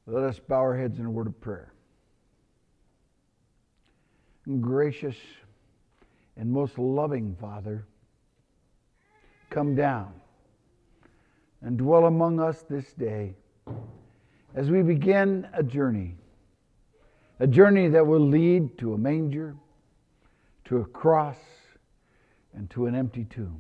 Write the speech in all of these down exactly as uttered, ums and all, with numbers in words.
Let us bow our heads in a word of prayer. Gracious and most loving Father, come down and dwell among us this day as we begin a journey, a journey that will lead to a manger, to a cross, and to an empty tomb.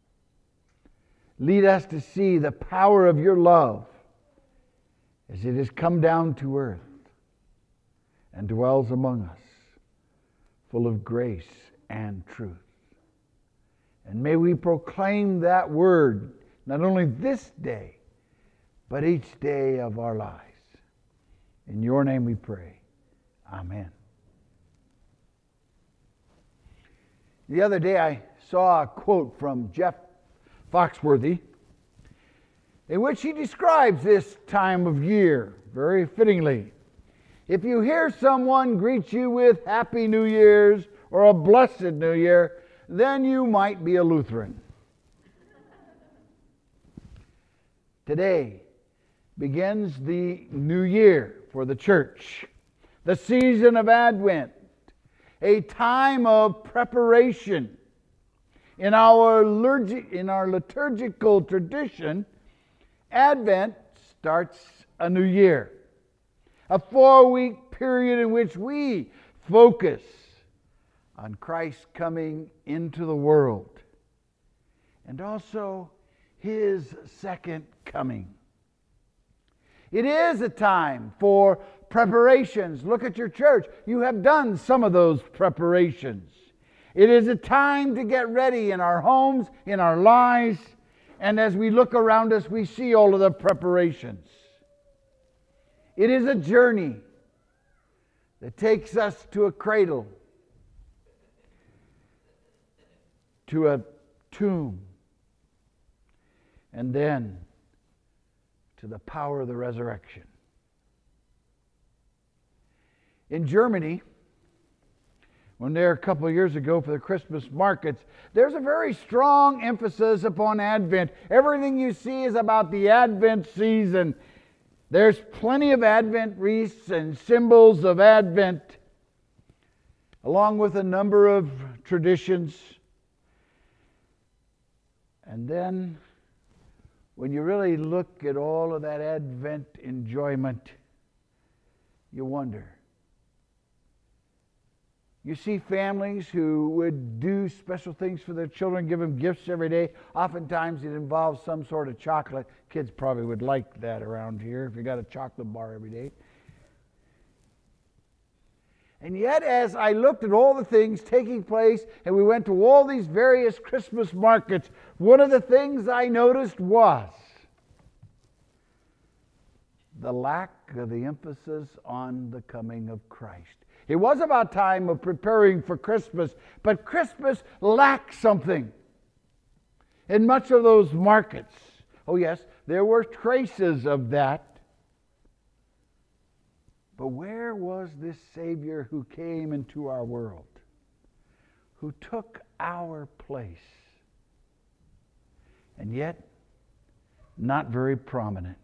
Lead us to see the power of your love as it has come down to earth and dwells among us, full of grace and truth. And may we proclaim that word not only this day, but each day of our lives. In your name we pray. Amen. The other day I saw a quote from Jeff Foxworthy in which he describes this time of year very fittingly. If you hear someone greet you with Happy New Year's or a Blessed New Year, then you might be a Lutheran. Today begins the new year for the church, the season of Advent, a time of preparation. In our, liturgi- in our liturgical tradition, Advent starts a new year, a four-week period in which we focus on Christ coming into the world and also His second coming. It is a time for preparations. Look at your church. You have done some of those preparations. It is a time to get ready in our homes, in our lives, and as we look around us, we see all of the preparations. It is a journey that takes us to a cradle, to a tomb, and then to the power of the resurrection. In Germany, when there a couple of years ago for the Christmas markets, there's a very strong emphasis upon Advent. Everything you see is about the Advent season. There's plenty of Advent wreaths and symbols of Advent, along with a number of traditions. And then, when you really look at all of that Advent enjoyment, you wonder. You see families who would do special things for their children, give them gifts every day. Oftentimes it involves some sort of chocolate. Kids probably would like that around here if you got a chocolate bar every day. And yet, as I looked at all the things taking place and we went to all these various Christmas markets, one of the things I noticed was the lack of the emphasis on the coming of Christ. It was about time of preparing for Christmas, but Christmas lacked something in much of those markets. Oh yes, there were traces of that. But where was this Savior who came into our world, who took our place, and yet not very prominent?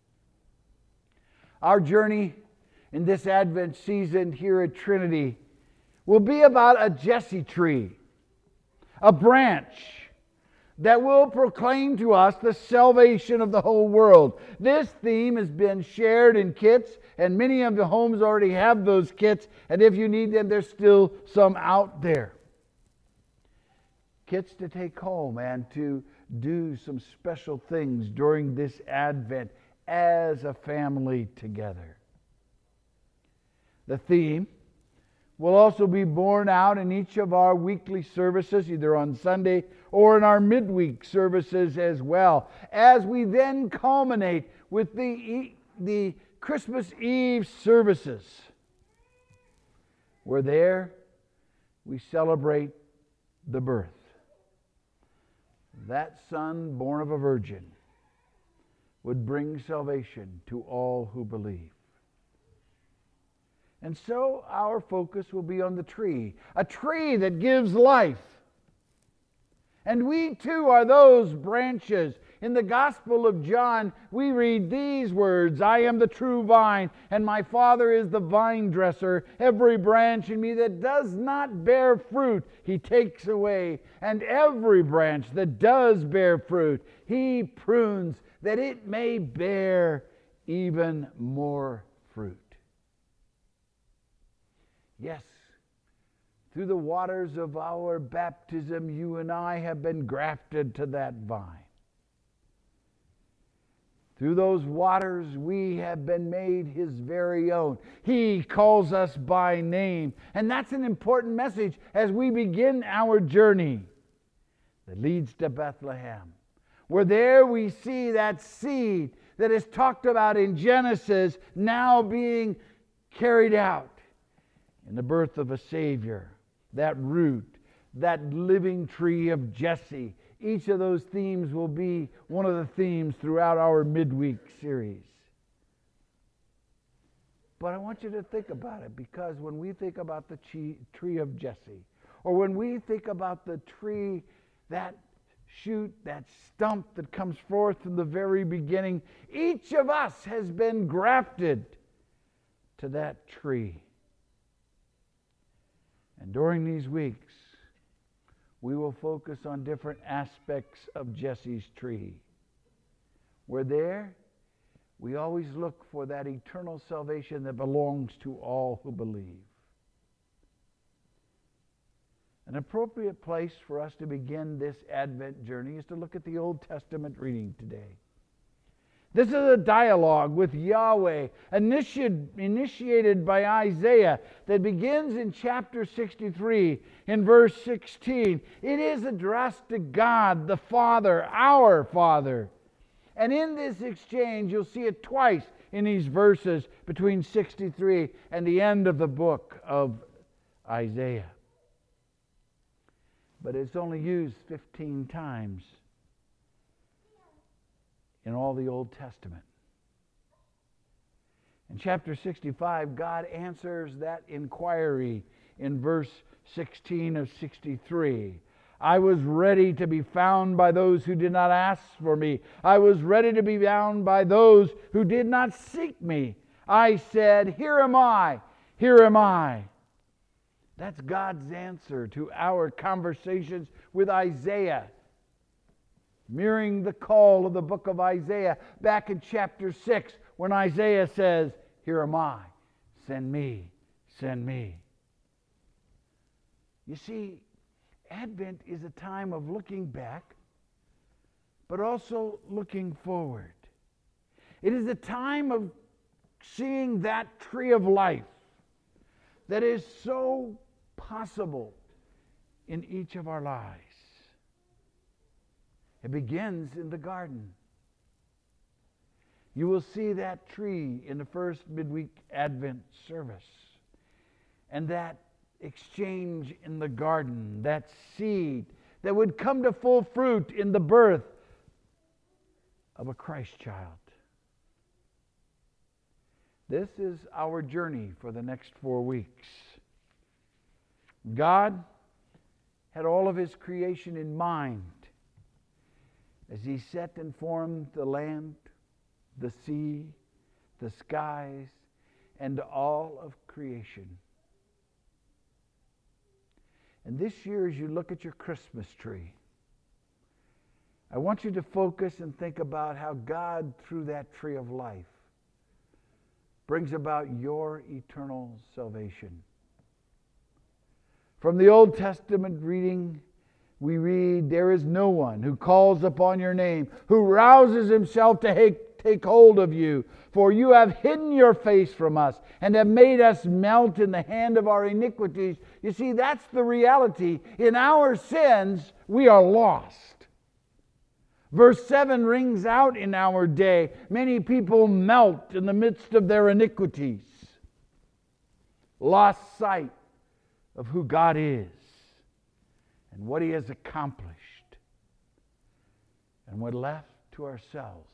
Our journey in this Advent season here at Trinity will be about a Jesse tree, a branch that will proclaim to us the salvation of the whole world. This theme has been shared in kits, and many of the homes already have those kits, and if you need them, there's still some out there. Kits to take home and to do some special things during this Advent as a family together. The theme will also be borne out in each of our weekly services, either on Sunday or in our midweek services as well, as we then culminate with the, the Christmas Eve services, where there we celebrate the birth. That Son, born of a virgin, would bring salvation to all who believe. And so our focus will be on the tree, a tree that gives life. And we too are those branches In the Gospel of John, we read these words, I am the true vine, and my Father is the vine dresser. Every branch in me that does not bear fruit, He takes away. And every branch that does bear fruit, He prunes, that it may bear even more fruit. Yes, through the waters of our baptism, you and I have been grafted to that vine. Through those waters, we have been made His very own. He calls us by name. And that's an important message as we begin our journey that leads to Bethlehem, where there we see that seed that is talked about in Genesis now being carried out in the birth of a Savior, that root, that living tree of Jesse. Each of those themes will be one of the themes throughout our midweek series. But I want you to think about it, because when we think about the tree of Jesse, or when we think about the tree, that shoot, that stump that comes forth from the very beginning, each of us has been grafted to that tree. And during these weeks, we will focus on different aspects of Jesse's tree. Where there, we always look for that eternal salvation that belongs to all who believe. An appropriate place for us to begin this Advent journey is to look at the Old Testament reading today. This is a dialogue with Yahweh initiated by Isaiah that begins in chapter sixty-three in verse sixteen. It is addressed to God the Father, our Father. And in this exchange, you'll see it twice in these verses between sixty-three and the end of the book of Isaiah. But it's only used fifteen times in all the Old Testament. In chapter sixty-five, God answers that inquiry in verse sixteen of sixty-three. I was ready to be found by those who did not ask for me. I was ready to be found by those who did not seek me. I said, here am I, here am I. That's God's answer to our conversations with Isaiah, mirroring the call of the book of Isaiah back in chapter six, when Isaiah says, here am I, send me, send me. You see, Advent is a time of looking back, but also looking forward. It is a time of seeing that tree of life that is so possible in each of our lives. It begins in the garden. You will see that tree in the first midweek Advent service. And that exchange in the garden, that seed that would come to full fruit in the birth of a Christ child. This is our journey for the next four weeks. God had all of His creation in mind as He set and formed the land, the sea, the skies, and all of creation. And this year, as you look at your Christmas tree, I want you to focus and think about how God, through that tree of life, brings about your eternal salvation. From the Old Testament reading, we read, there is no one who calls upon your name, who rouses himself to take, take hold of you. For you have hidden your face from us and have made us melt in the hand of our iniquities. You see, that's the reality. In our sins, we are lost. Verse seven rings out in our day. Many people melt in the midst of their iniquities. Lost sight of who God is and what He has accomplished. And when left to ourselves,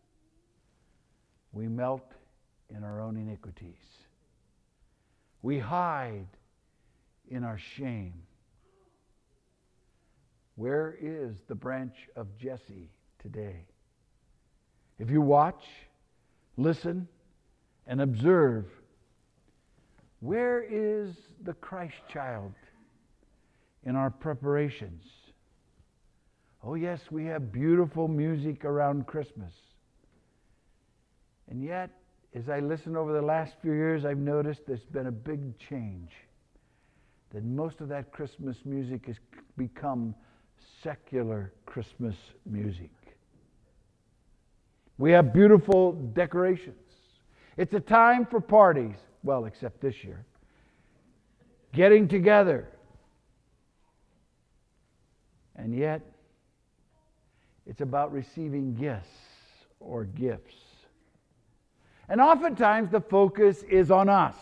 we melt in our own iniquities. We hide in our shame. Where is the branch of Jesse today? If you watch, listen, and observe, where is the Christ child in our preparations? Oh yes, we have beautiful music around Christmas. And yet, as I listen over the last few years, I've noticed there's been a big change. That most of that Christmas music has become secular Christmas music. We have beautiful decorations. It's a time for parties. Well, except this year. Getting together. And yet, it's about receiving gifts or gifts. And oftentimes the focus is on us.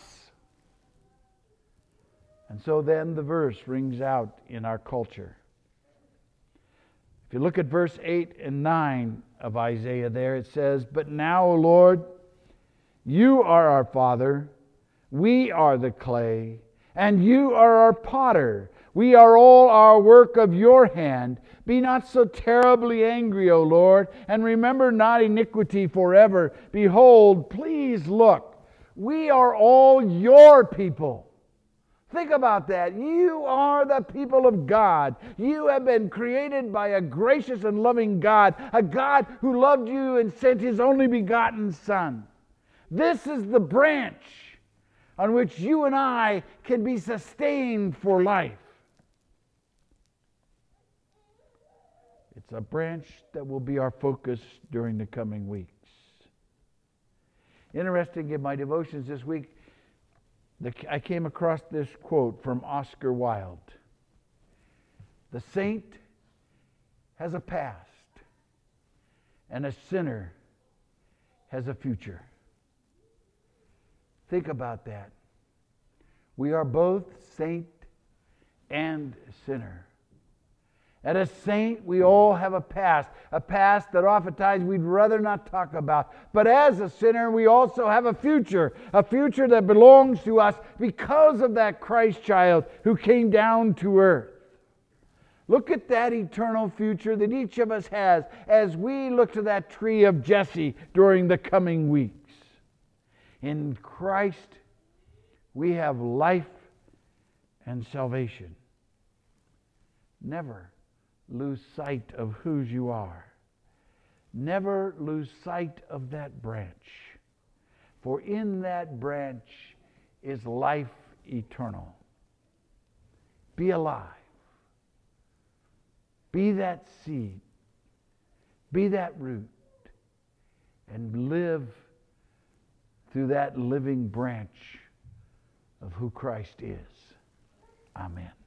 And so then the verse rings out in our culture. If you look at verse eight and nine of Isaiah there, it says, "But now, O Lord, you are our Father, we are the clay, and you are our potter. We are all our work of your hand. Be not so terribly angry, O Lord, and remember not iniquity forever. Behold, please look, we are all your people." Think about that. You are the people of God. You have been created by a gracious and loving God, a God who loved you and sent His only begotten Son. This is the branch on which you and I can be sustained for life. It's a branch that will be our focus during the coming weeks. Interesting, in my devotions this week, the, I came across this quote from Oscar Wilde. "The saint has a past, and a sinner has a future." Think about that. We are both saint and sinner. And as saint, we all have a past, a past that oftentimes we'd rather not talk about. But as a sinner, we also have a future, a future that belongs to us because of that Christ child who came down to earth. Look at that eternal future that each of us has as we look to that tree of Jesse during the coming weeks. In Christ, we have life and salvation. Never lose sight of whose you are. Never lose sight of that branch. For in that branch is life eternal. Be alive. Be that seed. Be that root. And live through that living branch of who Christ is. Amen.